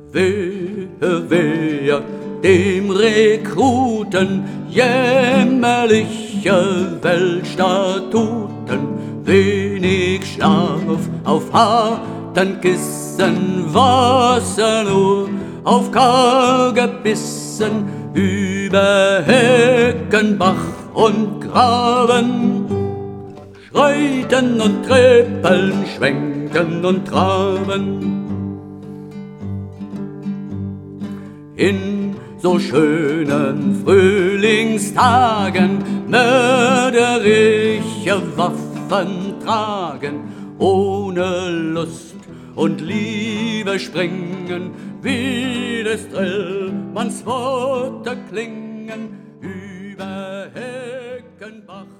Wehe, wehe, dem Rekruten jämmerliche Weltstatuten, wenig Schlaf auf harten Kissen, Wasser nur auf karge Bissen, über Hecken, Bach und Graben, schreiten und trippeln, schwenken und traben. In so schönen Frühlingstagen mörderische Waffen tragen, ohne Lust und Liebe springen, wie des Drillmanns Worte klingen, über Hecken, Bach